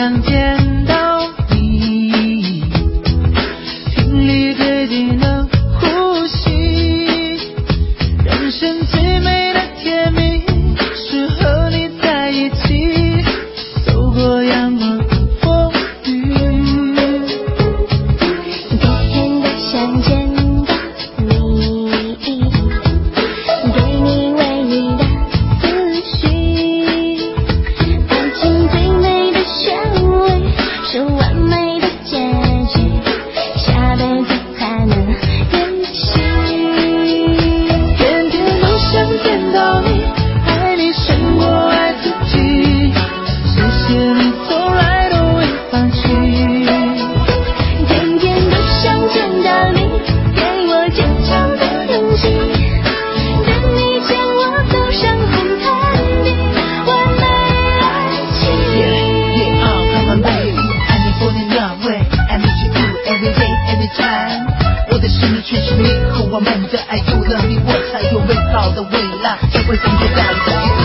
想见到你，频率最近的呼吸，人生最美的甜蜜是和你在一起，走过阳光和风雨。 天天都想见到你，给你唯一的思绪，爱情最美的旋律是完美的结局，下辈子才能延续。 天天都想见到你，爱你胜过爱自己，谢谢你从来都未放弃。 天天都想见到你，给我坚强的勇气，等你牵我走上红毯底，完美爱情。 Come on baby, I need for the love way, I need you every day, every time。我的生命全是你和我们的爱，有了你我才有美好的未来，才会感觉到你的。